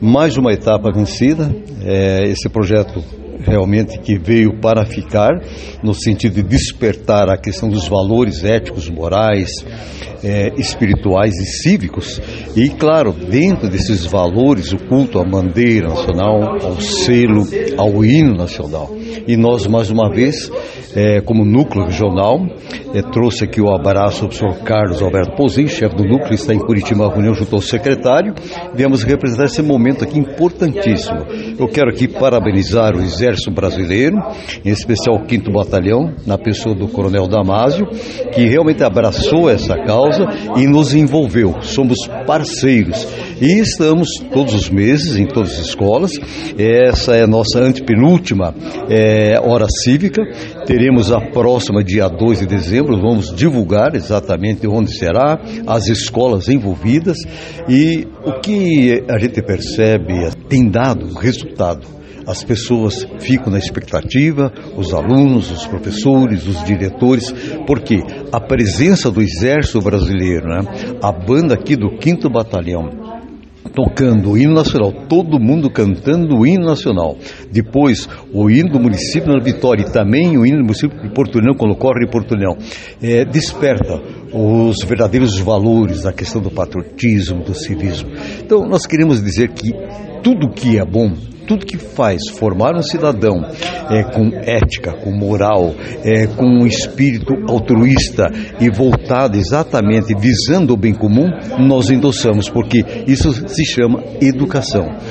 Mais uma etapa vencida, esse projeto realmente que veio para ficar, no sentido de despertar a questão dos valores éticos, morais, espirituais e cívicos. E, claro, dentro desses valores, o culto à bandeira nacional, ao selo, ao hino nacional. E nós, mais uma vez, como núcleo regional, trouxe aqui o abraço ao senhor Carlos Alberto Pozinho, chefe do núcleo, está em Curitiba, reunião junto ao secretário. Viemos representar esse momento aqui importantíssimo. Eu quero aqui parabenizar o Exército Brasileiro, em especial o 5º Batalhão, na pessoa do Coronel Damásio, que realmente abraçou essa causa e nos envolveu. Somos parceiros e estamos todos os meses em todas as escolas. Essa é a nossa antepenúltima hora cívica. Teremos a próxima dia 2 de dezembro, vamos divulgar exatamente onde será, as escolas envolvidas, e o que a gente percebe tem dado resultado. As pessoas ficam na expectativa, os alunos, os professores, os diretores, porque a presença do Exército Brasileiro, a banda aqui do 5º Batalhão, tocando o hino nacional, todo mundo cantando o hino nacional. Depois, o hino do município da Vitória e também o hino do município de Portunhão, quando ocorre em Portunhão, desperta os verdadeiros valores da questão do patriotismo, do civismo. Então, nós queremos dizer que tudo que é bom, tudo que faz formar um cidadão com ética, com moral, com um espírito altruísta e voltado exatamente visando o bem comum, nós endossamos, porque isso se chama educação.